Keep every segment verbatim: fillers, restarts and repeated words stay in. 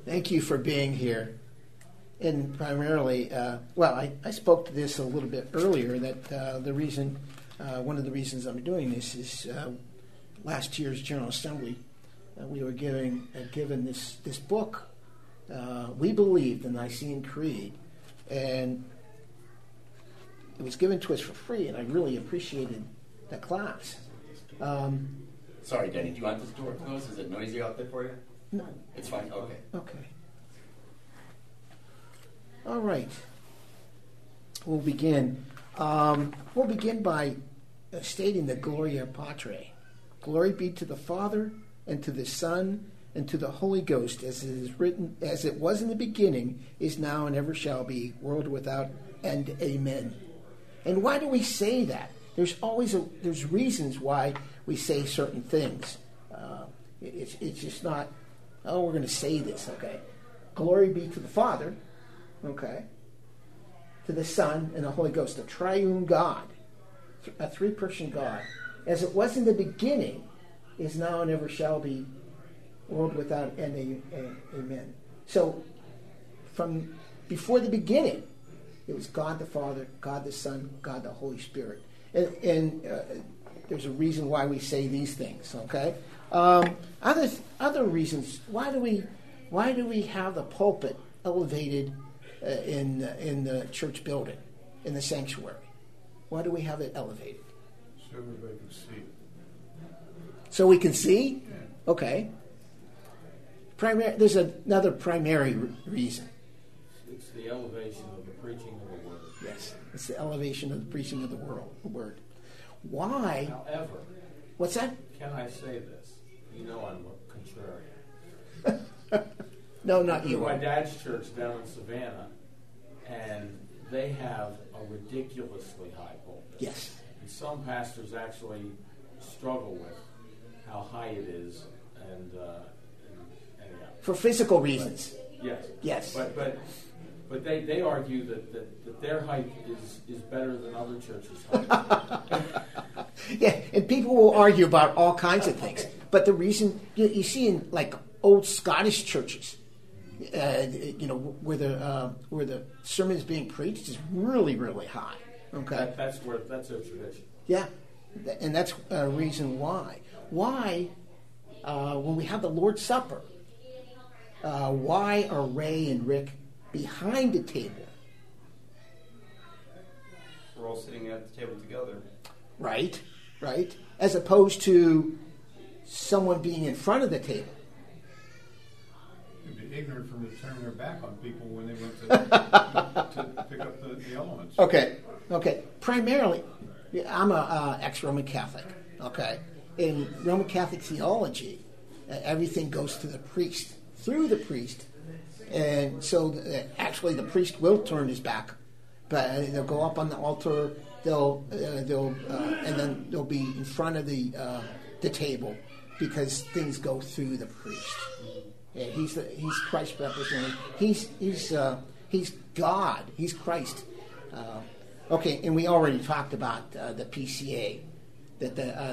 Thank you for being here. And primarily, uh, well, I, I spoke to this a little bit earlier, that uh, the reason, uh, one of the reasons I'm doing this is uh, last year's General Assembly, uh, we were giving, uh, given this, this book. Uh, we believed in the Nicene Creed, and it was given to us for free, and I really appreciated the class. Um, Sorry, Denny, do you want this door closed? Is it noisy out there for you? No. It's fine, okay. Okay. All right. We'll begin. Um, we'll begin by uh, stating the Gloria Patri. Glory be to the Father, and to the Son, and to the Holy Ghost, as it is written, as it was in the beginning, is now, and ever shall be, world without end. Amen. And why do we say that? There's always a, there's reasons why we say certain things. Uh, it's it's just not, oh, we're going to say this, okay? Glory be to the Father, okay, to the Son, and the Holy Ghost, the triune God, a three-person God, as it was in the beginning, is now, and ever shall be, world without end. Amen. So, from before the beginning, it was God the Father, God the Son, God the Holy Spirit. And, and uh, there's a reason why we say these things, okay? Um, other other reasons, why do we why do we have the pulpit elevated uh, in uh, in the church building, in the sanctuary? Why do we have it elevated? So everybody can see. So we can see? Yeah. Okay. Primary, there's another primary re- reason. It's the elevation of the preaching of the word. Yes, it's the elevation of the preaching of the world, the word. Why? However, What's that? can I say this? You know I'm a contrarian. No, not In you. my dad's church down in Savannah, and they have a ridiculously high pulpit. Yes. And some pastors actually struggle with how high it is, and, uh, and anyhow. For physical reasons. Yes. Yes. But but but they, they argue that, that, that their height is, is better than other churches' height. Yeah, and people will argue about all kinds of things. But the reason, you, you see in like old Scottish churches, uh, you know, where the uh, where the sermon is being preached is really, really high. Okay. That, that's where that's their tradition. Yeah, and that's a reason why. Why, uh, when we have the Lord's Supper, uh, why are Ray and Rick behind the table? We're all sitting at the table together. Right, right. As opposed to someone being in front of the table. You'd be ignorant from to turn their back on people when they went to, to pick up the, the elements. Okay, okay. Primarily, I'm a uh, ex-Roman Catholic. Okay, in Roman Catholic theology, uh, everything goes to the priest, through the priest, and so uh, actually the priest will turn his back, but uh, they'll go up on the altar. They'll uh, they'll uh, and then they'll be in front of the uh, the table because things go through the priest. Yeah, he's the, he's Christ represented. He's he's uh, he's God. He's Christ. Uh, okay, and we already talked about uh, the P C A, that the uh,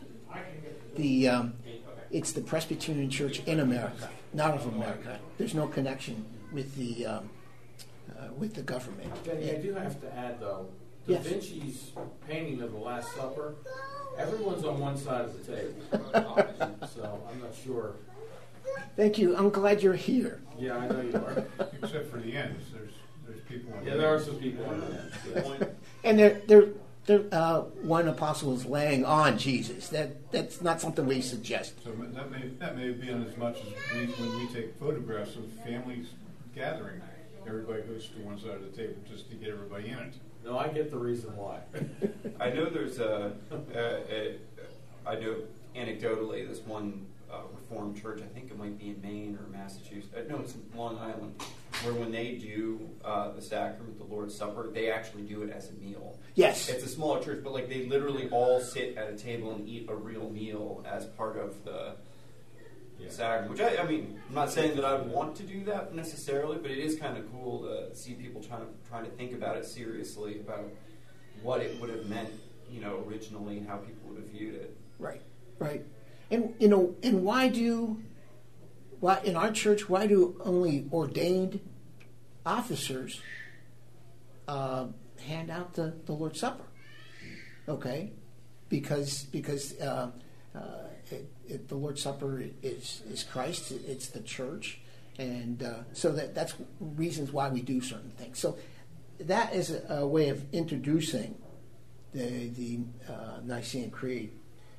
the um, it's the Presbyterian Church in America, not of America. There's no connection with the um, uh, with the government. Danny, I do have to add though, Da Yes. Vinci's painting of the Last Supper, everyone's on one side of the table, so I'm not sure. Thank you. I'm glad you're here. Yeah, I know you are. Except for the ends, there's there's people on Yeah, the there are ends. some people on the end. And they're, they're, they're, uh, one apostle is laying on Jesus. That that's not something we suggest. So that may that may have been as much as we, when we take photographs of families gathering. Everybody goes to one side of the table just to get everybody in it. No, I get the reason why. I know there's a, a, a I know anecdotally this one uh, Reformed church, I think it might be in Maine or Massachusetts, uh, no, it's in Long Island, where when they do uh, the sacrament, the Lord's Supper, they actually do it as a meal. Yes. It's a smaller church, but like they literally all sit at a table and eat a real meal as part of the Yeah. sacrament. Which I, I mean, I'm not saying that I would want to do that necessarily, but it is kind of cool to see people trying to trying to think about it seriously, about what it would have meant, you know, originally, and how people would have viewed it. Right, right. And, you know, and why do why in our church, why do only ordained officers uh, hand out the, the Lord's Supper? Okay, because because uh, uh, it, it, the Lord's Supper is is Christ, it's the church, and uh, so that that's reasons why we do certain things. So that is a, a way of introducing the the uh, Nicene Creed.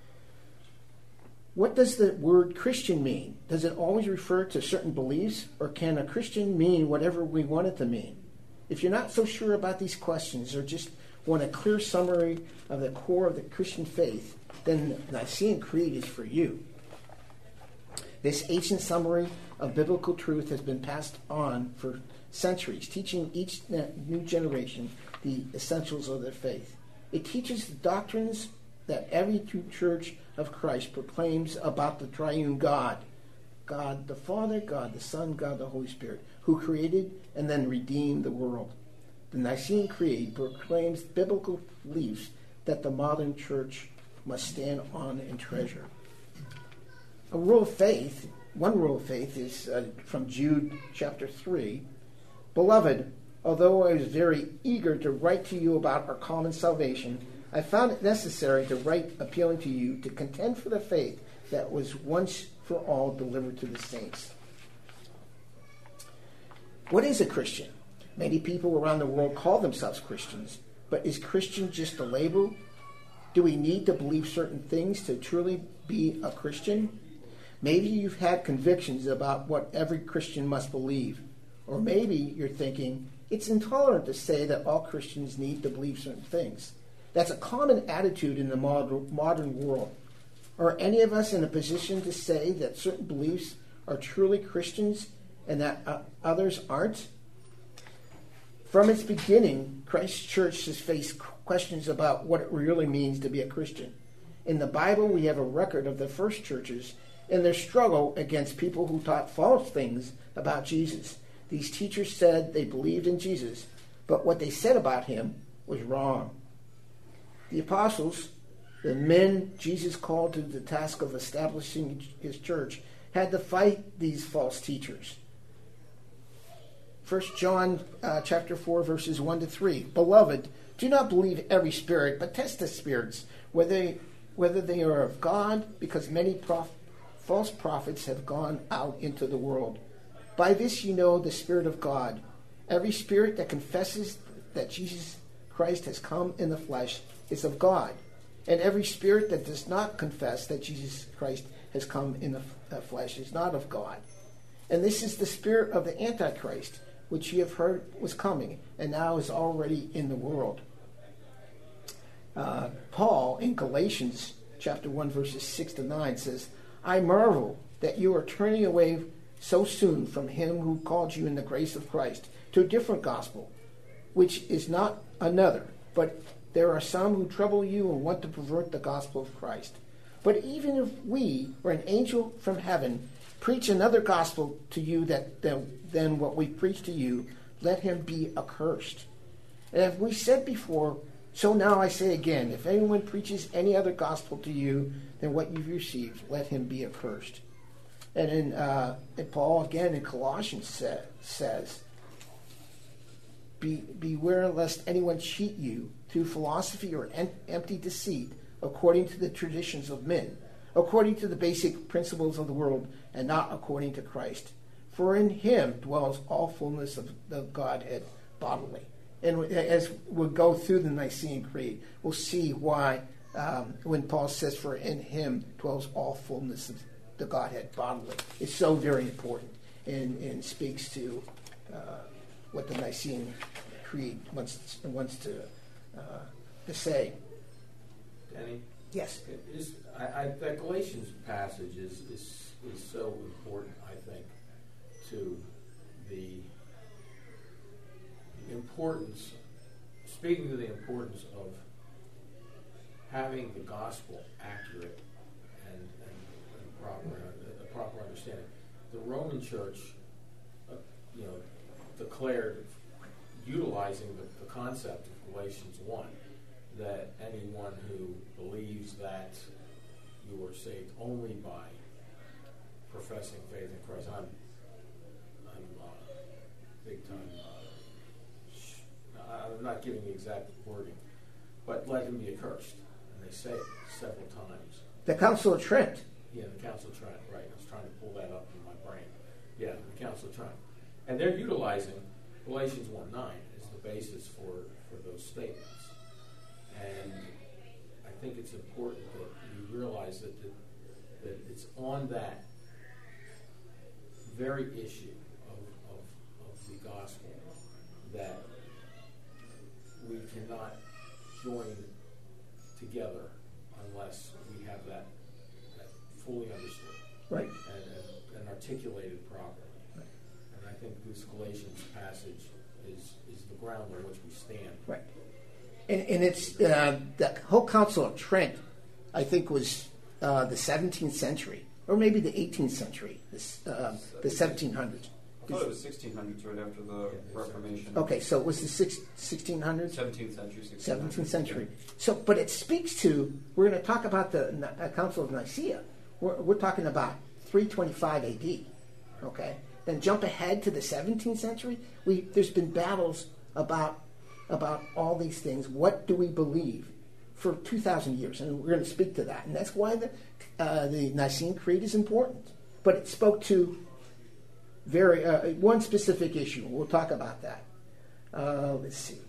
What does the word Christian mean? Does it always refer to certain beliefs, or can a Christian mean whatever we want it to mean? If you're not so sure about these questions, or just want a clear summary of the core of the Christian faith, then the Nicene Creed is for you. This ancient summary of biblical truth has been passed on for centuries, teaching each new generation the essentials of their faith. It teaches the doctrines that every true church of Christ proclaims about the triune God, God the Father, God the Son, God the Holy Spirit, who created and then redeemed the world. The Nicene Creed proclaims biblical beliefs that the modern church must stand on and treasure. A rule of faith, one rule of faith is uh, from Jude chapter three. Beloved, although I was very eager to write to you about our common salvation, I found it necessary to write appealing to you to contend for the faith that was once for all delivered to the saints. What is a Christian? Many people around the world call themselves Christians, but is Christian just a label? Do we need to believe certain things to truly be a Christian? Maybe you've had convictions about what every Christian must believe. Or maybe you're thinking, it's intolerant to say that all Christians need to believe certain things. That's a common attitude in the modern, modern world. Are any of us in a position to say that certain beliefs are truly Christians and that uh, others aren't? From its beginning, Christ's church has faced questions about what it really means to be a Christian. In the Bible, we have a record of the first churches and their struggle against people who taught false things about Jesus. These teachers said they believed in Jesus, but what they said about him was wrong. The apostles, the men Jesus called to the task of establishing his church, had to fight these false teachers. First John uh, chapter four, verses one to three. Beloved, do not believe every spirit, but test the spirits, whether they, whether they are of God, because many prof- false prophets have gone out into the world. By this you know the Spirit of God. Every spirit that confesses that Jesus Christ has come in the flesh is of God. And every spirit that does not confess that Jesus Christ has come in the f- flesh is not of God. And this is the spirit of the Antichrist, which you have heard was coming, and now is already in the world. Uh, Paul, in Galatians chapter one, verses six to nine, says, I marvel that you are turning away so soon from him who called you in the grace of Christ to a different gospel, which is not another, but there are some who trouble you and want to pervert the gospel of Christ. But even if we, or an angel from heaven, preach another gospel to you that than, than what we preach to you, let him be accursed. And as we said before, so now I say again, if anyone preaches any other gospel to you than what you've received, let him be accursed. And in, uh, and Paul again in Colossians sa- says, Be, beware lest anyone cheat you through philosophy or en- empty deceit, according to the traditions of men, according to the basic principles of the world, and not according to Christ. For in him dwells all fullness of the Godhead bodily. And as we'll go through the Nicene Creed, we'll see why um, when Paul says, for in him dwells all fullness of the Godhead bodily. It's so very important and, and speaks to uh, what the Nicene Creed wants, wants to, uh, to say. Danny? Yes. It is, I, I, that Galatians passage is, is, is so important, I think, to the importance, speaking to the importance of having the gospel accurate and, and, and proper, a, a proper understanding. The Roman Church, uh, you know, declared, utilizing the, the concept of Galatians one, that anyone who believes that you are saved only by professing faith in Christ. I'm, I'm uh, big time. Uh, sh- I'm not giving the exact wording, but let him be accursed. And they say it several times. The Council of Trent. Yeah, the Council of Trent, right. I was trying to pull that up in my brain. Yeah, the Council of Trent. And they're utilizing Galatians one nine as the basis for, for those statements. And I think it's important that you realize that, the, that it's on that very issue of, of, of the gospel that we cannot join together unless we have that, that fully understood, Right. and, and, and articulated properly. Right. And I think this Galatians passage is, is the ground on which we stand. Right. And, and it's uh, the whole Council of Trent, I think, was uh, the seventeenth century, or maybe the eighteenth century, this, uh, the seventeen hundreds. I thought it was sixteen hundreds right after the Reformation. Okay, so it was the six, sixteen hundreds? seventeenth century, sixteenth seventeenth century. So, but it speaks to, we're going to talk about the uh, Council of Nicaea. We're, we're talking about three twenty-five A D, okay? Then jump ahead to the seventeenth century. We, there's been battles about, about all these things. What do we believe for two thousand years? And we're going to speak to that. And that's why the, uh, the Nicene Creed is important. But it spoke to very uh, one specific issue. We'll talk about that. Uh, let's see.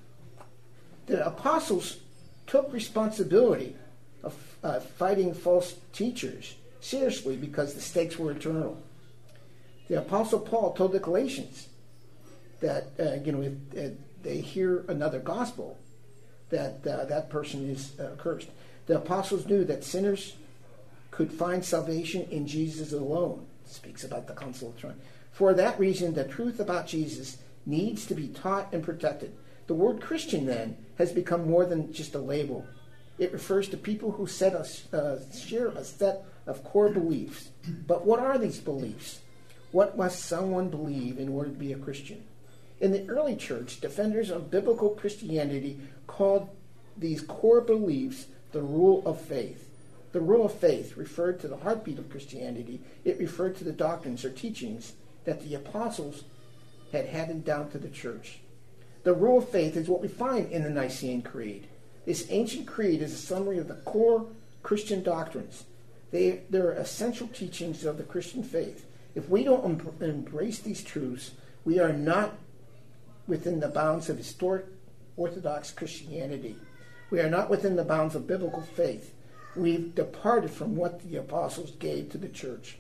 The apostles took responsibility of uh, fighting false teachers seriously because the stakes were eternal. The apostle Paul told the Galatians that uh, you know if uh, they hear another gospel, that uh, that person is uh, cursed. The apostles knew that sinners could find salvation in Jesus alone. It speaks about the Council of Trent. For that reason, the truth about Jesus needs to be taught and protected. The word Christian, then, has become more than just a label. It refers to people who set a, uh, share a set of core beliefs. But what are these beliefs? What must someone believe in order to be a Christian? In the early church, defenders of biblical Christianity called these core beliefs the rule of faith. The rule of faith referred to the heartbeat of Christianity. It referred to the doctrines or teachings that the apostles had handed down to the church. The rule of faith is what we find in the Nicene Creed. This ancient creed is a summary of the core Christian doctrines. They, they're essential teachings of the Christian faith. If we don't em- embrace these truths, we are not within the bounds of historic Orthodox Christianity. We are not within the bounds of biblical faith. We've departed from what the apostles gave to the church.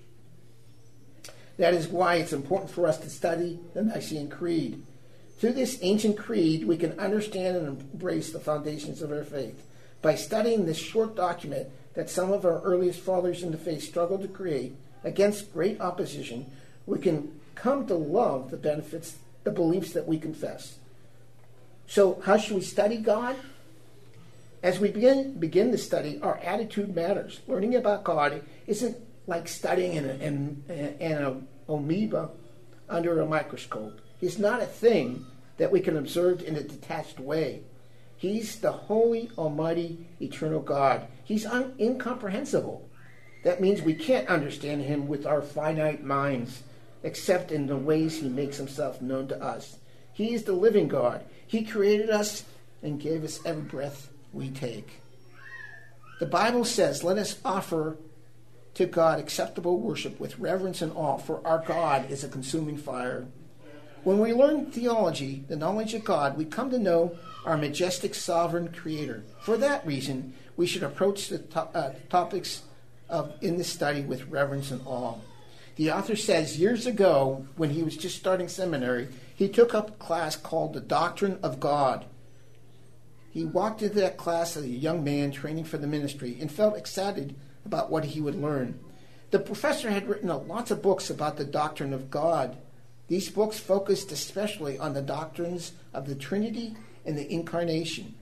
That is why it's important for us to study the Nicene Creed. Through this ancient creed, we can understand and embrace the foundations of our faith. By studying this short document that some of our earliest fathers in the faith struggled to create against great opposition, we can come to love the benefits, the beliefs that we confess. So how should we study God? As we begin, begin to study, our attitude matters. Learning about God isn't like studying an, an, an amoeba under a microscope. He's not a thing that we can observe in a detached way. He's the holy, almighty, eternal God. He's un- incomprehensible. That means we can't understand him with our finite minds, except in the ways he makes himself known to us. He is the living God. He created us and gave us every breath we take. The Bible says, let us offer to God acceptable worship with reverence and awe, for our God is a consuming fire. When we learn theology, the knowledge of God, we come to know our majestic sovereign creator. For that reason, we should approach the to- uh, topics of in this study with reverence and awe. The author says years ago, when he was just starting seminary, he took up a class called The Doctrine of God. He walked into that class as a young man training for the ministry and felt excited about what he would learn. The professor had written lots of books about the doctrine of God. These books focused especially on the doctrines of the Trinity and the Incarnation.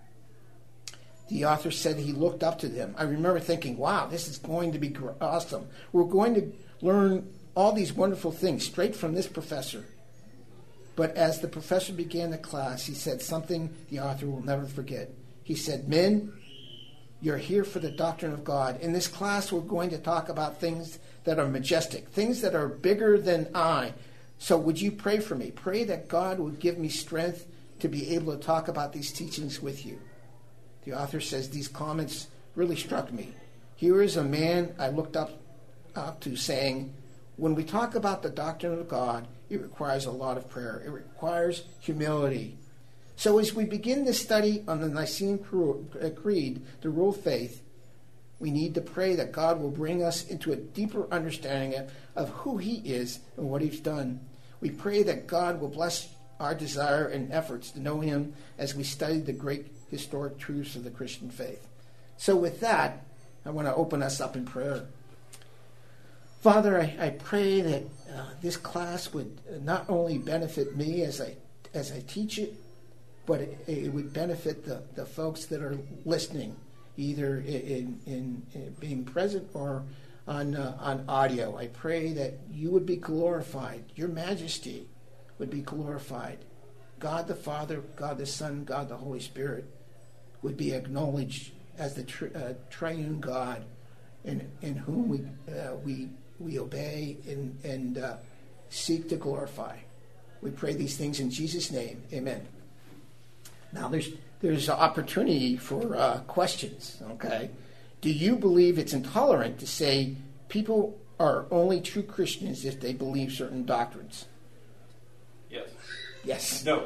The author said he looked up to them. I remember thinking, wow, this is going to be awesome. We're going to learn all these wonderful things straight from this professor. But as the professor began the class, he said something the author will never forget. He said, men, you're here for the doctrine of God. In this class, we're going to talk about things that are majestic, things that are bigger than I. So would you pray for me? Pray that God would give me strength to be able to talk about these teachings with you. The author says these comments really struck me. Here is a man I looked up, up to saying, when we talk about the doctrine of God, it requires a lot of prayer. It requires humility. So as we begin this study on the Nicene Creed, the rule of faith, we need to pray that God will bring us into a deeper understanding of, of who he is and what he's done. We pray that God will bless our desire and efforts to know him as we study the great historic truths of the Christian faith. So with that, I want to open us up in prayer. Father, I, I pray that uh, this class would not only benefit me as I as I teach it, but it, it would benefit the, the folks that are listening, either in, in, in being present or on uh, on audio. I pray that you would be glorified, your majesty would be glorified. God the Father, God the Son, God the Holy Spirit would be acknowledged as the tri- uh, triune God in in whom we uh, we we obey and and uh, seek to glorify. We pray these things in Jesus' name. Amen. Now there's there's an opportunity for uh, questions. Okay, do you believe it's intolerant to say people are only true Christians if they believe certain doctrines? Yes. Yes. No.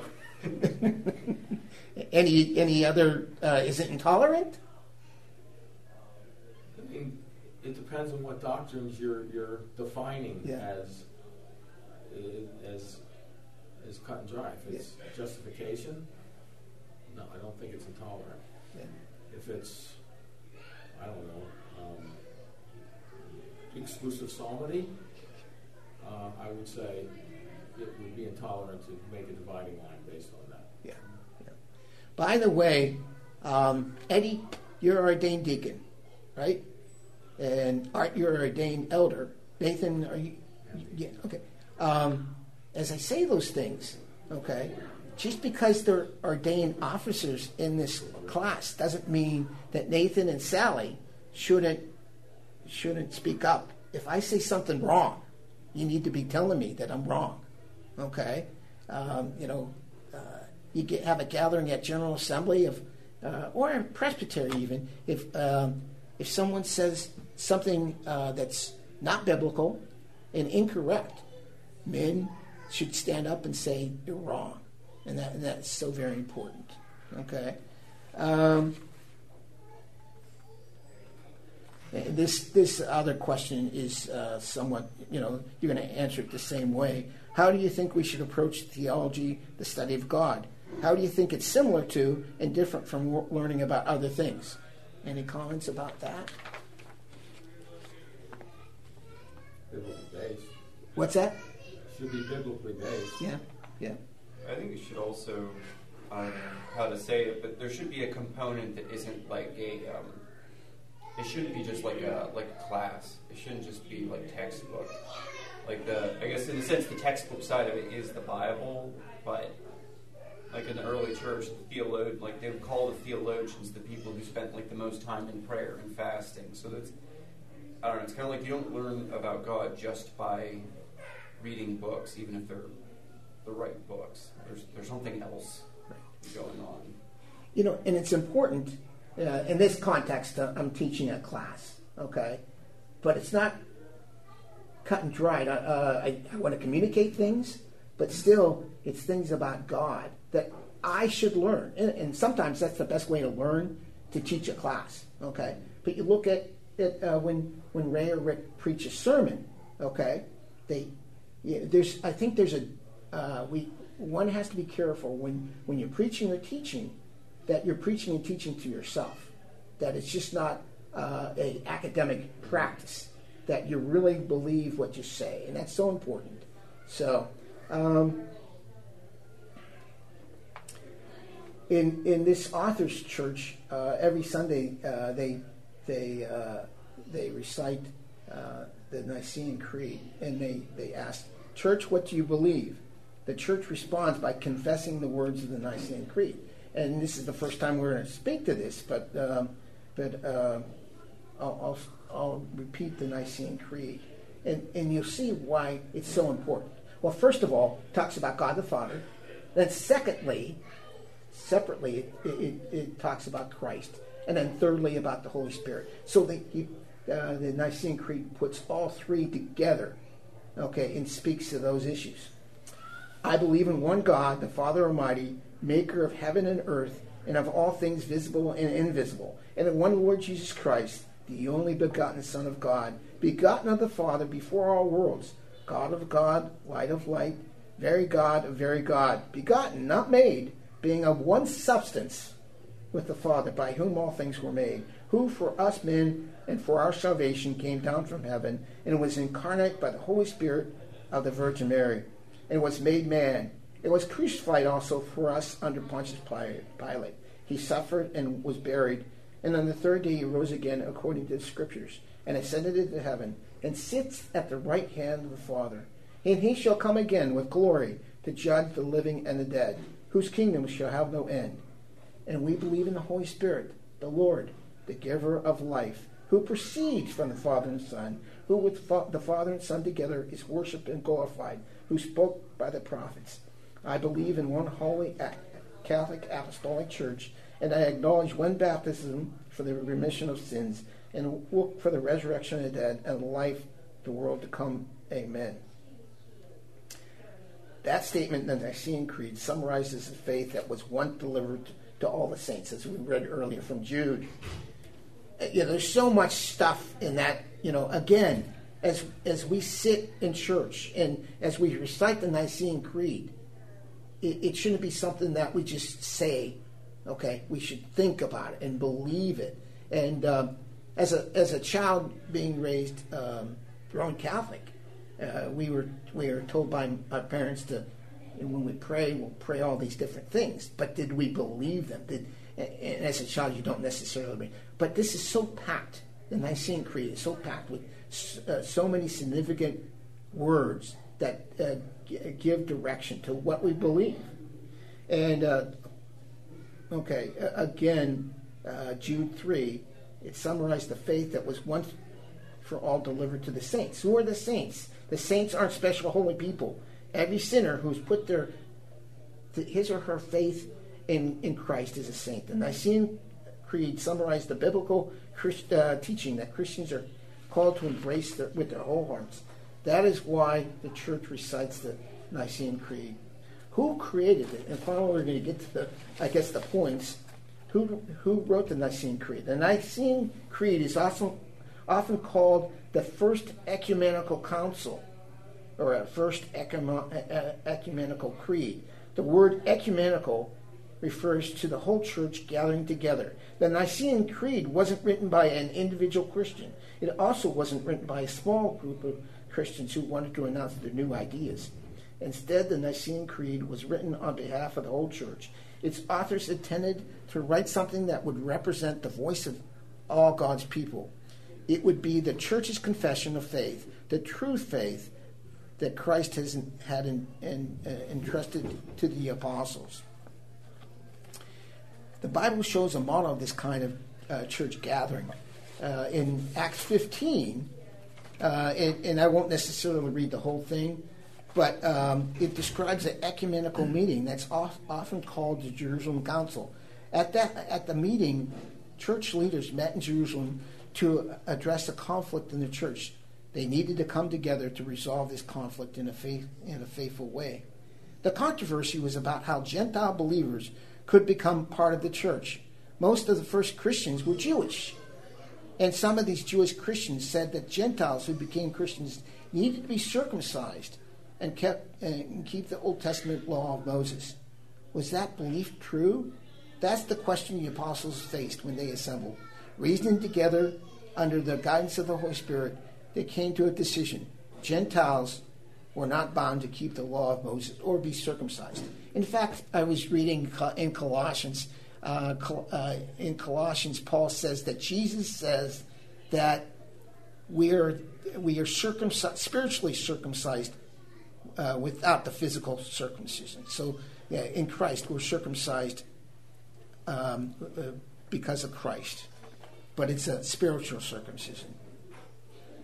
any any other? Uh, is it intolerant? I mean, it depends on what doctrines you're you're defining Yeah. as as as cut and dry. If it's justification, no, I don't think it's intolerant. Yeah. If it's, I don't know, um, exclusive psalmody, uh, I would say it would be intolerant to make a dividing line based on that. Yeah. yeah. By the way, um, Eddie, you're an ordained deacon, right? And Art, you're an ordained elder. Nathan, are you? Yeah. Okay. Um, as I say those things, okay, just because they're ordained officers in this class doesn't mean that Nathan and Sally shouldn't shouldn't speak up. If I say something wrong, you need to be telling me that I'm wrong. Okay, um, you know, uh, you get, have a gathering at General Assembly of, uh, or in Presbytery even. If um, if someone says something uh, that's not biblical and incorrect, men should stand up and say you're wrong, and that and that's so very important. Okay. Um, this this other question is uh, somewhat, you know, you're going to answer it the same way. How do you think we should approach theology, the study of God? How do you think it's similar to and different from learning about other things? Any comments about that? Biblically based. What's that? Should be biblically based. Yeah, yeah. I think it should also, I don't know how to say it, but there should be a component that isn't like a, um, it shouldn't be just like a like a class. It shouldn't just be like textbook. Like the, I guess in a sense, the textbook side of it is the Bible, but like in the early church, the theologian, like they would call the theologians the people who spent like the most time in prayer and fasting. So that's, I don't know, it's kind of like you don't learn about God just by reading books, even if they're the right books. There's there's something else going on. You know, and it's important, uh, in this context, uh, I'm teaching a class, okay? But it's not cut and dried. Uh, uh, I, I want to communicate things, but still, it's things about God that I should learn. And, and sometimes that's the best way to learn, to teach a class, okay? But you look at it uh, when, when Ray or Rick preach a sermon, okay? They, yeah, there's, I think there's a, uh, we, one has to be careful when, when you're preaching or teaching, that you're preaching and teaching to yourself, that it's just not uh, a academic practice, that you really believe what you say, and that's so important. So, um, in in this author's church, uh, every Sunday uh, they they uh, they recite uh, the Nicene Creed, and they they ask, "Church, what do you believe?" The church responds by confessing the words of the Nicene Creed. And this is the first time we're going to speak to this, but um, but uh, I'll, I'll I'll repeat the Nicene Creed. And, and you'll see why it's so important. Well, first of all, it talks about God the Father. Then secondly, separately, it, it, it talks about Christ. And then thirdly, about the Holy Spirit. So the, uh, the Nicene Creed puts all three together, okay, and speaks to those issues. I believe in one God, the Father Almighty, maker of heaven and earth, and of all things visible and invisible, and in one Lord Jesus Christ, the only begotten Son of God, begotten of the Father before all worlds, God of God, light of light, very God of very God, begotten, not made, being of one substance with the Father, by whom all things were made, who for us men and for our salvation came down from heaven, and was incarnate by the Holy Spirit of the Virgin Mary, and was made man. It was crucified also for us under Pontius Pilate. He suffered and was buried, and on the third day he rose again according to the Scriptures, and ascended into heaven, and sits at the right hand of the Father. And he shall come again with glory to judge the living and the dead, whose kingdom shall have no end. And we believe in the Holy Spirit, the Lord, the giver of life, who proceeds from the Father and Son, who with the Father and Son together is worshipped and glorified, who spoke by the prophets. I believe in one holy Catholic Apostolic Church, and I acknowledge one baptism for the remission of sins, and look for the resurrection of the dead and the life of the world to come. Amen. That statement in the Nicene Creed summarizes the faith that was once delivered to all the saints, as we read earlier from Jude. You know, there's so much stuff in that. You know, again, as as we sit in church and as we recite the Nicene Creed, it, it shouldn't be something that we just say. Okay, we should think about it and believe it. And um, as a as a child being raised um, Roman Catholic, uh, we were we were told by our parents to, and when we pray, we'll pray all these different things. But did we believe them? Did and as a child, you don't necessarily believe. But this is so packed. The Nicene Creed is so packed with uh, so many significant words that uh, g- give direction to what we believe. And uh, okay, uh, again, uh, Jude three, it summarized the faith that was once for all delivered to the saints. Who are the saints? The saints aren't special holy people. Every sinner who's put their his or her faith in, in Christ is a saint. The Nicene Creed summarized the biblical Christ, uh, teaching that Christians are called to embrace the, with their whole hearts. That is why the church recites the Nicene Creed. Who created it? And finally, we're going to get to the, I guess, the points. Who who wrote the Nicene Creed? The Nicene Creed is also often called the First Ecumenical Council, or a First Ecumenical Creed. The word ecumenical refers to the whole church gathering together. The Nicene Creed wasn't written by an individual Christian. It also wasn't written by a small group of Christians who wanted to announce their new ideas. Instead, the Nicene Creed was written on behalf of the whole church. Its authors intended to write something that would represent the voice of all God's people. It would be the church's confession of faith, the true faith that Christ has had in, in, uh, entrusted to the apostles. The Bible shows a model of this kind of uh, church gathering. Uh, in Acts fifteen, uh, and, and I won't necessarily read the whole thing, but um, it describes an ecumenical meeting that's off, often called the Jerusalem Council. At that, at the meeting, church leaders met in Jerusalem to address a conflict in the church. They needed to come together to resolve this conflict in a faith, in a faithful way. The controversy was about how Gentile believers could become part of the church. Most of the first Christians were Jewish. And some of these Jewish Christians said that Gentiles who became Christians needed to be circumcised and kept and keep the Old Testament law of Moses. Was that belief true? That's the question the apostles faced when they assembled. Reasoning together under the guidance of the Holy Spirit, they came to a decision. Gentiles were not bound to keep the law of Moses or be circumcised. In fact, I was reading in Colossians, uh, uh, in Colossians, Paul says that Jesus says that we are we are circumcised, spiritually circumcised uh, without the physical circumcision. So yeah, in Christ, we're circumcised um, uh, because of Christ, but it's a spiritual circumcision.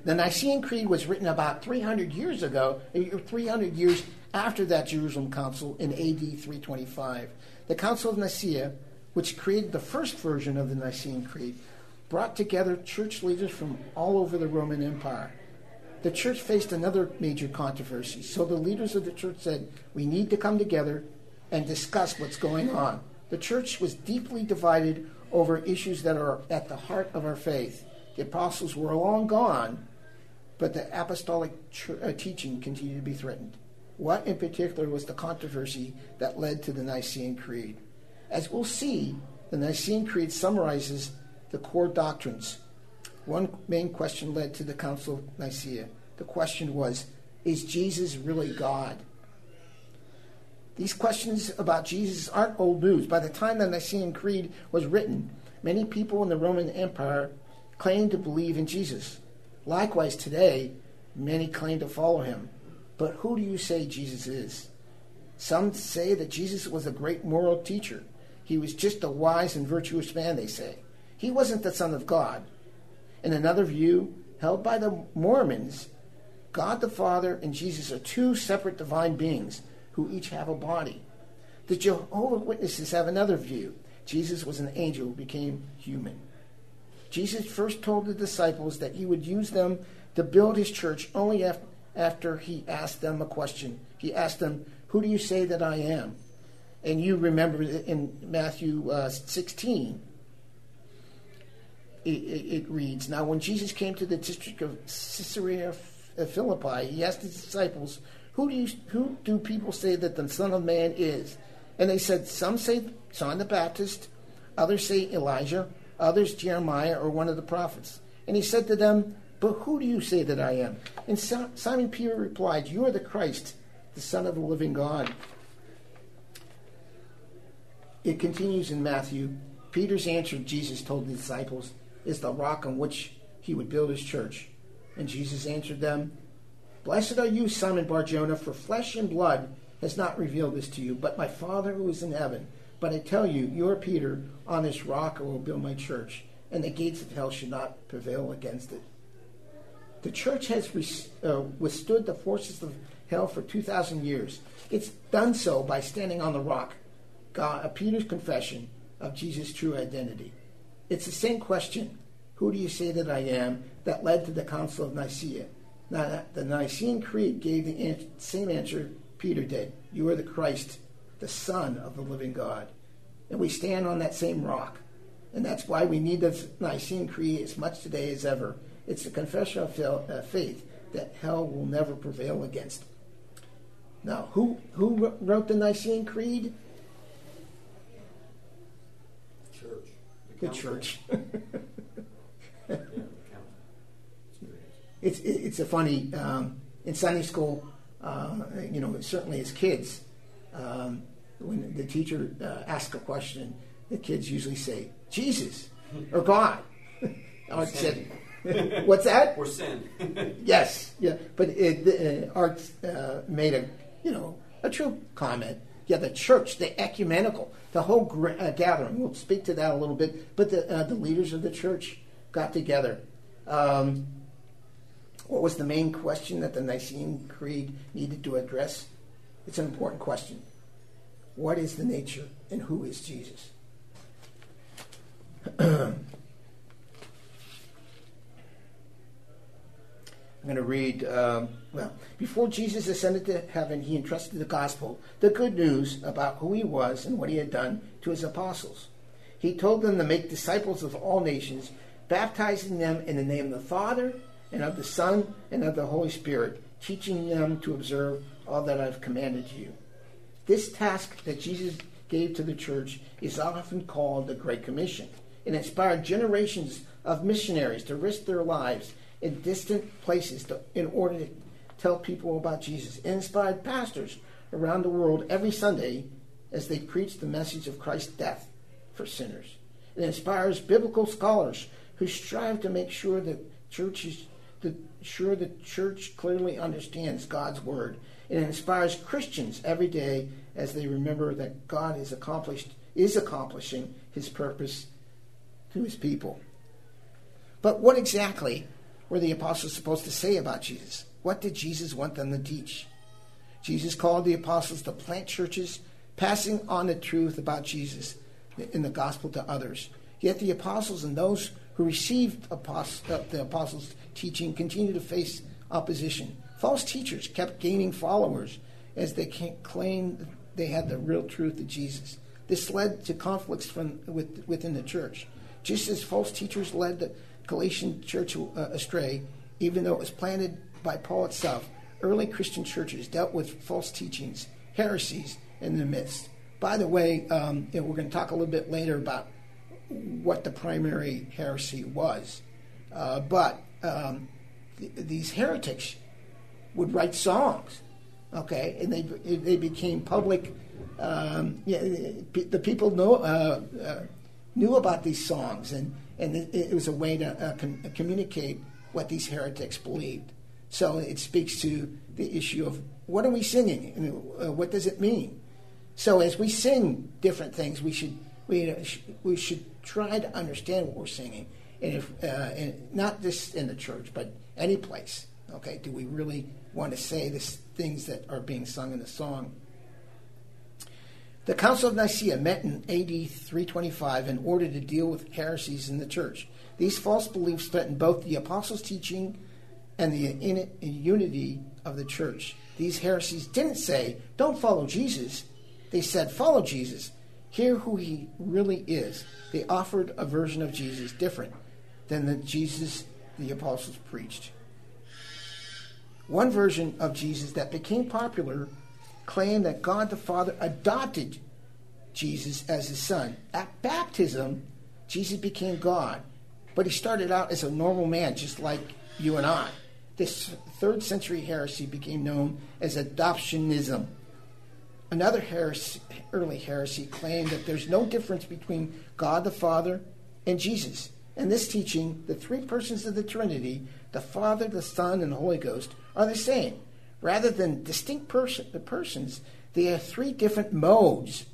The Nicene Creed was written about three hundred years ago, three hundred years after that Jerusalem Council in A D three twenty-five. The Council of Nicaea, which created the first version of the Nicene Creed, brought together church leaders from all over the Roman Empire. The church faced another major controversy, so the leaders of the church said, we need to come together and discuss what's going on. The church was deeply divided over issues that are at the heart of our faith. The apostles were long gone, but the apostolic ch- uh, teaching continued to be threatened. What in particular was the controversy that led to the Nicene Creed? As we'll see, the Nicene Creed summarizes the core doctrines. One main question led to the Council of Nicaea. The question was, is Jesus really God? These questions about Jesus aren't old news. By the time the Nicene Creed was written, many people in the Roman Empire claimed to believe in Jesus. Likewise, today, many claim to follow him. But who do you say Jesus is? Some say that Jesus was a great moral teacher. He was just a wise and virtuous man, they say. He wasn't the Son of God. In another view, held by the Mormons, God the Father and Jesus are two separate divine beings who each have a body. The Jehovah's Witnesses have another view. Jesus was an angel who became human. Jesus first told the disciples that he would use them to build his church only after, after he asked them a question. He asked them, who do you say that I am? And you remember in Matthew uh, sixteen, it, it, it reads, now when Jesus came to the district of Caesarea Philippi, he asked his disciples, Who do you, who do people say that the Son of Man is? And they said, some say John the Baptist, others say Elijah, others Jeremiah or one of the prophets. And he said to them, but who do you say that I am? And Simon Peter replied, you are the Christ, the Son of the living God. It continues in Matthew. Peter's answer, Jesus told the disciples, is the rock on which he would build his church. And Jesus answered them, blessed are you, Simon Bar-Jonah, for flesh and blood has not revealed this to you, but my Father who is in heaven. But I tell you, you are Peter, on this rock I will build my church, and the gates of hell should not prevail against it. The church has res- uh, withstood the forces of hell for two thousand years. It's done so by standing on the rock, God, uh, Peter's confession of Jesus' true identity. It's the same question, who do you say that I am, that led to the Council of Nicaea. Now, the Nicene Creed gave the answer, same answer Peter did. You are the Christ, the Son of the living God. And we stand on that same rock. And that's why we need the Nicene Creed as much today as ever. It's a confession of faith that hell will never prevail against. Now, who, who wrote the Nicene Creed? Church. The church. Yeah, the council. It's it's a funny um, in Sunday school, uh, you know, certainly as kids, um, when the teacher uh, asks a question, the kids usually say Jesus or God. Art said, "What's that?" Or sin. Yes, yeah, but it, uh, Art uh, made a you know a true comment. Yeah, the church, the ecumenical, the whole gra- uh, gathering. We'll speak to that a little bit. But the uh, the leaders of the church got together. Um, What was the main question that the Nicene Creed needed to address? It's an important question. What is the nature and who is Jesus? I'm going to read, um, well, before Jesus ascended to heaven, he entrusted the gospel, the good news about who he was and what he had done, to his apostles. He told them to make disciples of all nations, baptizing them in the name of the Father, and of the Son, and of the Holy Spirit, teaching them to observe all that I've commanded you. This task that Jesus gave to the church is often called the Great Commission. It inspired generations of missionaries to risk their lives in distant places to, in order to tell people about Jesus. It inspired pastors around the world every Sunday as they preach the message of Christ's death for sinners. It inspires biblical scholars who strive to make sure that churches to sure the church clearly understands God's word. It inspires Christians every day as they remember that God is accomplished is accomplishing his purpose to his people. But what exactly were the apostles supposed to say about Jesus? What did Jesus want them to teach? Jesus called the apostles to plant churches, passing on the truth about Jesus in the gospel to others. Yet the apostles and those who received apost- the apostles' teaching continued to face opposition. False teachers kept gaining followers as they claimed they had the real truth of Jesus. This led to conflicts from with, within the church. Just as false teachers led the Galatian church uh, astray, even though it was planted by Paul itself, early Christian churches dealt with false teachings, heresies in the midst. By the way, um, you know, we're going to talk a little bit later about what the primary heresy was. Uh, but um, th- these heretics would write songs, okay, and they they became public. Um, yeah, the people know uh, uh, knew about these songs, and and it, it was a way to uh, con- communicate what these heretics believed. So it speaks to the issue of what are we singing, and uh, what does it mean? So as we sing different things, we should we we should try to understand what we're singing, and if uh, and not just in the church, but any place. Okay, do we really want to say the things that are being sung in the song? The Council of Nicaea met in A D three twenty-five in order to deal with heresies in the church. These false beliefs threatened both the apostles' teaching and the in- unity of the church. These heresies didn't say, don't follow Jesus. They said, follow Jesus. Hear who he really is. They offered a version of Jesus different than the Jesus the apostles preached. One version of Jesus that became popular claimed that God the Father adopted Jesus as his son. At baptism, Jesus became God, but he started out as a normal man, just like you and I. This third century heresy became known as adoptionism. Another heresy, early heresy claimed that there's no difference between God the Father and Jesus. In this teaching, the three persons of the Trinity, the Father, the Son, and the Holy Ghost, are the same. Rather than distinct person, persons, they are three different modes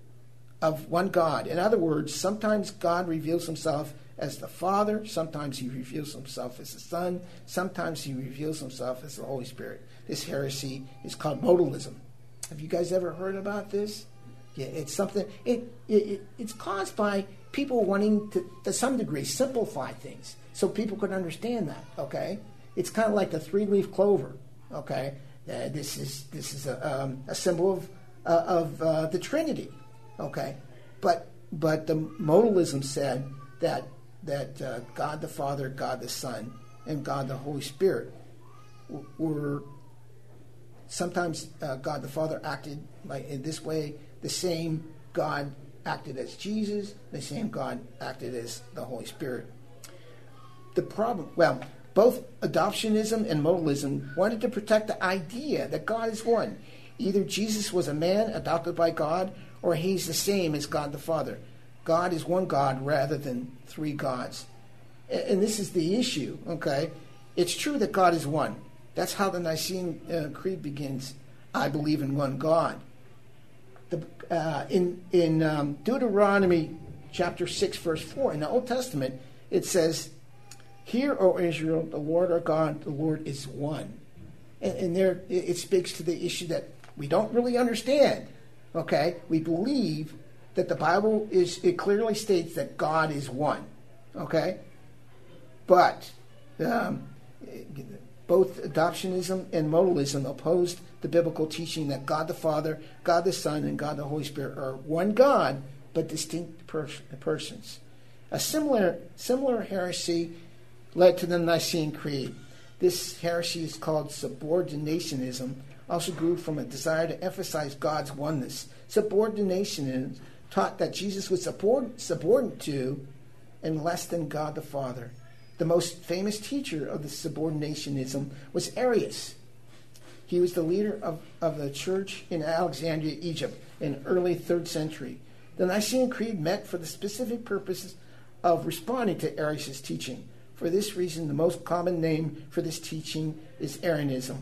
of one God. In other words, sometimes God reveals himself as the Father, sometimes he reveals himself as the Son, sometimes he reveals himself as the Holy Spirit. This heresy is called modalism. Have you guys ever heard about this? Yeah, it's something, it, it it's caused by people wanting to, to some degree, simplify things so people could understand that, okay? It's kind of like the three-leaf clover, okay? Uh, this is this is a, um, a symbol of uh, of uh, the Trinity, okay? But but the modalism said that that uh, God the Father, God the Son, and God the Holy Spirit w- were sometimes uh, God the Father acted like in this way. The same God acted as Jesus. The same God acted as the Holy Spirit. The problem, well, both adoptionism and modalism wanted to protect the idea that God is one. Either Jesus was a man adopted by God, or he's the same as God the Father. God is one God rather than three gods. And this is the issue, okay? It's true that God is one. That's how the Nicene uh, Creed begins. I believe in one God. The, uh, in in um, Deuteronomy chapter six, verse four, in the Old Testament, it says, Hear, O Israel, the Lord our God, the Lord is one. And, and there it, it speaks to the issue that we don't really understand, okay? We believe that the Bible is, it clearly states that God is one, okay? But um, both adoptionism and modalism opposed the biblical teaching that God the Father, God the Son, and God the Holy Spirit are one God, but distinct pers- persons. A similar similar heresy led to the Nicene Creed. This heresy is called subordinationism, also grew from a desire to emphasize God's oneness. Subordinationism taught that Jesus was subordinate to and less than God the Father. The most famous teacher of the subordinationism was Arius. He was the leader of, of the church in Alexandria, Egypt, in early third century. The Nicene Creed met for the specific purposes of responding to Arius' teaching. For this reason, the most common name for this teaching is Arianism.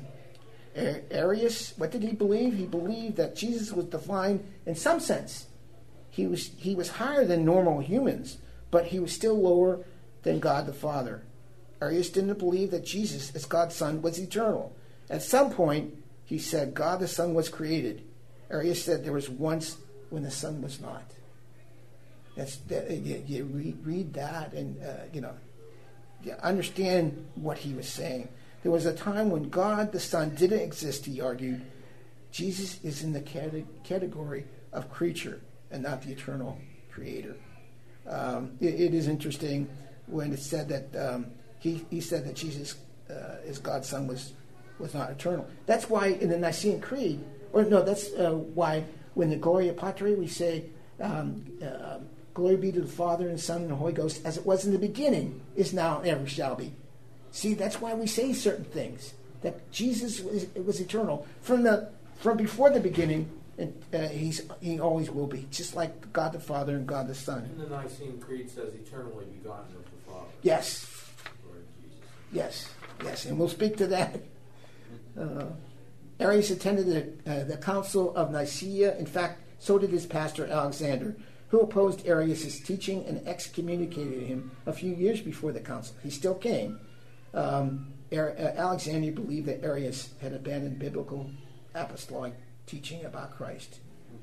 Arius, what did he believe? He believed that Jesus was divine in some sense. He was he was higher than normal humans, but he was still lower than God the Father. Arius didn't believe that Jesus, as God's Son, was eternal. At some point, he said God the Son was created. Arius said there was once when the Son was not. That's that, you, you read, read that and uh, you know you understand what he was saying. There was a time when God the Son didn't exist, he argued. Jesus is in the cate- category of creature and not the eternal creator. Um, it, it is interesting when it said that um, he, he said that Jesus, uh, as God's Son, was was not eternal. That's why in the Nicene Creed, or no, that's uh, why when the Gloria Patri we say, um, uh, glory be to the Father and Son and the Holy Ghost, as it was in the beginning, is now, and ever shall be. See, that's why we say certain things, that Jesus was, was eternal. From the from before the beginning, and uh, he's he always will be, just like God the Father and God the Son. And the Nicene Creed says eternally begotten of the Father. Yes. Lord Jesus. Yes, yes, and we'll speak to that. Uh, Arius attended the, uh, the Council of Nicaea. In fact, so did his pastor Alexander, who opposed Arius' teaching and excommunicated him a few years before the council. He still came. Um, Ar- uh, Alexander believed that Arius had abandoned biblical apostolic teaching about Christ.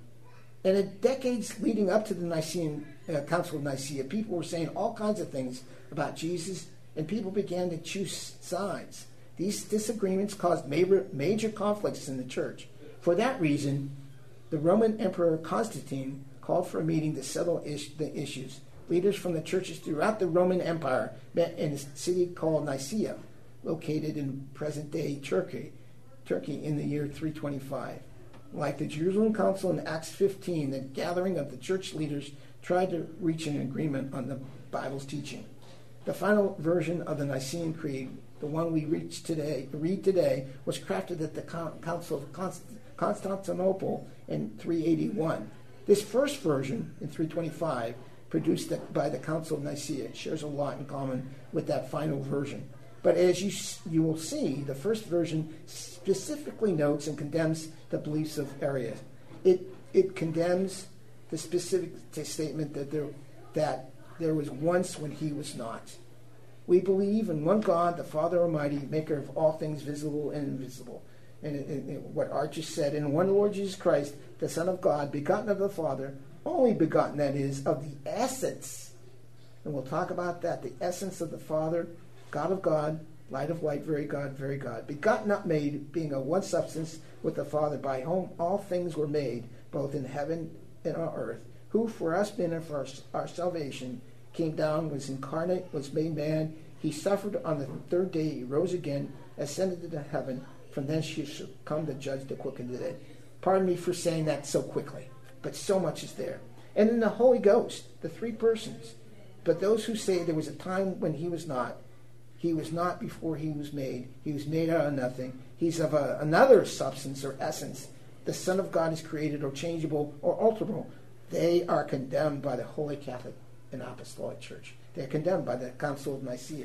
And in decades leading up to the Nicene uh, Council of Nicaea, people were saying all kinds of things about Jesus, and people began to choose sides. These disagreements caused major, major conflicts in the church. For that reason, the Roman Emperor Constantine called for a meeting to settle is- the issues. Leaders from the churches throughout the Roman Empire met in a city called Nicaea, located in present-day Turkey, Turkey in the year three twenty-five. Like the Jerusalem Council in Acts fifteen, the gathering of the church leaders tried to reach an agreement on the Bible's teaching. The final version of the Nicene Creed, the one we reach today, read today, was crafted at the Council of Const- Constantinople in three eighty-one. This first version, in three twenty-five, produced by the Council of Nicaea, shares a lot in common with that final version. But as you you will see, the first version specifically notes and condemns the beliefs of Arius. It it condemns the specific statement that there that there was once when he was not. We believe in one God, the Father Almighty, maker of all things visible and invisible. And it, it, it, what Art just said, in one Lord Jesus Christ, the Son of God, begotten of the Father, only begotten, that is, of the essence. And we'll talk about that, the essence of the Father, God of God, light of light, very God, very God. Begotten, not made, being of one substance with the Father, by whom all things were made, both in heaven and on earth, who for us men and for our, our salvation came down, was incarnate, was made man. He suffered on the third day, he rose again, ascended into heaven. From thence he shall come to judge the quick and the dead. Pardon me for saying that so quickly, but so much is there. And in the Holy Ghost, the three persons. But those who say there was a time when he was not, he was not before he was made. He was made out of nothing. He's of a, another substance or essence. The Son of God is created or changeable or alterable. They are condemned by the Holy Catholic and Apostolic Church. They are condemned by the Council of Nicaea.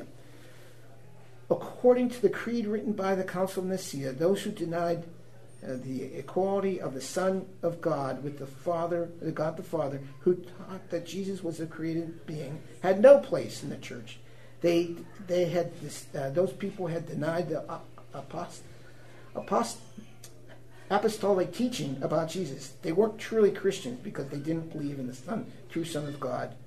According to the creed written by the Council of Nicaea, those who denied uh, the equality of the Son of God with the Father, the God the Father, who taught that Jesus was a created being, had no place in the church. They they had this, uh, those people had denied the uh, apost, apost, apostolic teaching about Jesus. They weren't truly Christians because they didn't believe in the Son, true Son of God.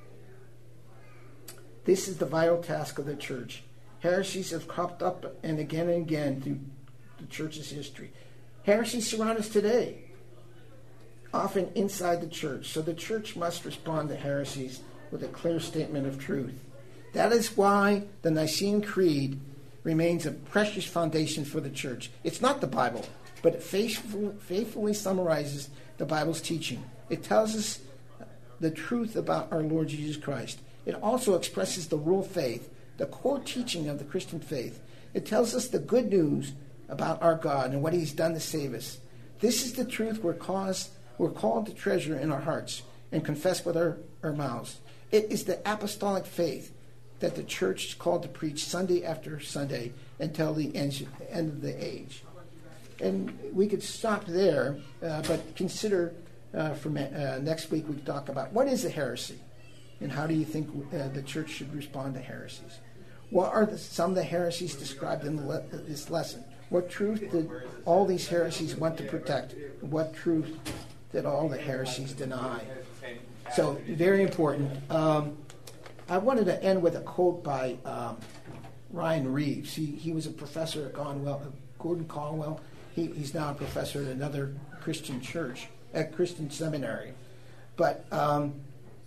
This is the vital task of the church. Heresies have cropped up and again and again through the church's history. Heresies surround us today, often inside the church. So the church must respond to heresies with a clear statement of truth. That is why the Nicene Creed remains a precious foundation for the church. It's not the Bible, but it faithfully, faithfully summarizes the Bible's teaching. It tells us the truth about our Lord Jesus Christ. It also expresses the rule of faith, the core teaching of the Christian faith. It tells us the good news about our God and what he's done to save us. This is the truth we're, cause, we're called to treasure in our hearts and confess with our, our mouths. It is the apostolic faith that the church is called to preach Sunday after Sunday until the end, end of the age. And we could stop there, uh, but consider uh, for uh, next week we talk about what is a heresy and how do you think uh, the church should respond to heresies. What are the, some of the heresies described in the le- this lesson? What truth did all these heresies want to protect? What truth did all the heresies deny? So, very important. Um, I wanted to end with a quote by um, Ryan Reeves. He, he was a professor at Conwell, uh, Gordon Conwell. He, he's now a professor at another Christian church, at Christian seminary. But um,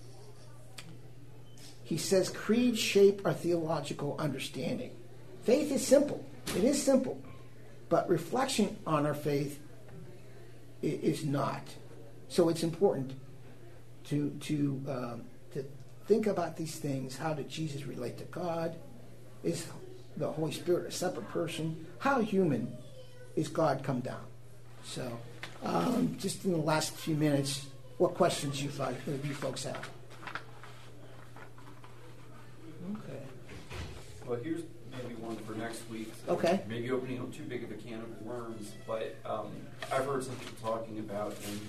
he says, creeds shape our theological understanding. Faith is simple. It is simple. But reflection on our faith is not. So it's important to to um, to think about these things. How did Jesus relate to God? Is the Holy Spirit a separate person? How human is God come down? So, um, just in the last few minutes, what questions you, find, you folks have? Okay. Well, here's maybe one for next week. So Okay. Maybe opening up too big of a can of worms, but um, I've heard some people talking about in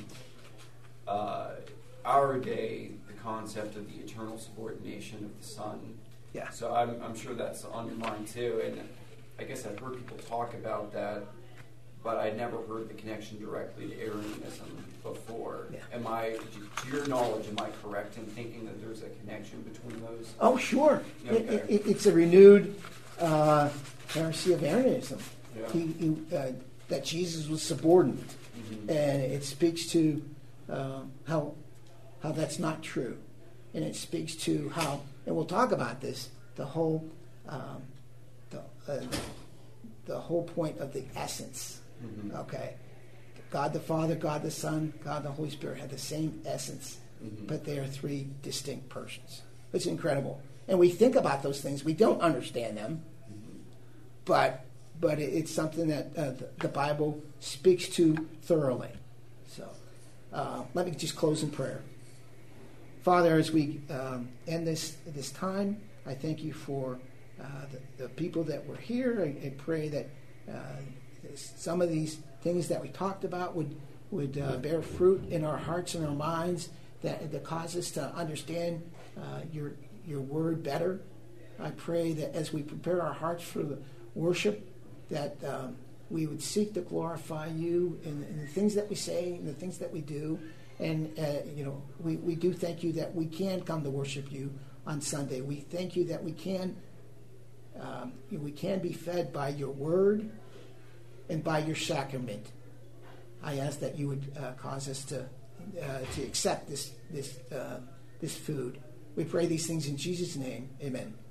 uh, our day the concept of the eternal subordination of the Son. Yeah. So I'm, I'm sure that's on your mind too, and I guess I've heard people talk about that, but I never heard the connection directly to Arianism before. Yeah. Am I, to your knowledge, am I correct in thinking that there's a connection between those? Oh, sure. Okay. It, it, it's a renewed uh, heresy of Arianism. Yeah. He, he, uh, that Jesus was subordinate, Mm-hmm. and it speaks to uh, how how that's not true, and it speaks to how, and we'll talk about this, the whole um, the uh, the whole point of the essence. Mm-hmm. Okay, God the Father, God the Son, God the Holy Spirit have the same essence, Mm-hmm. but they are three distinct persons. It's incredible, and we think about those things. We don't understand them, Mm-hmm. but but it, it's something that uh, the, the Bible speaks to thoroughly. So uh, let me just close in prayer. Father, as we um, end this this time, I thank you for uh, the, the people that were here. I, I pray that uh, some of these things that we talked about would would uh, bear fruit in our hearts and our minds, that, that cause us to understand uh, your your word better. I pray that as we prepare our hearts for the worship, that um, we would seek to glorify you in, in the things that we say and the things that we do. And, uh, you know, we, we do thank you that we can come to worship you on Sunday. We thank you that we can um, we can be fed by your word and by your sacrament. I ask that you would uh, cause us to uh, to accept this this uh, this food. We pray these things in Jesus' name. Amen.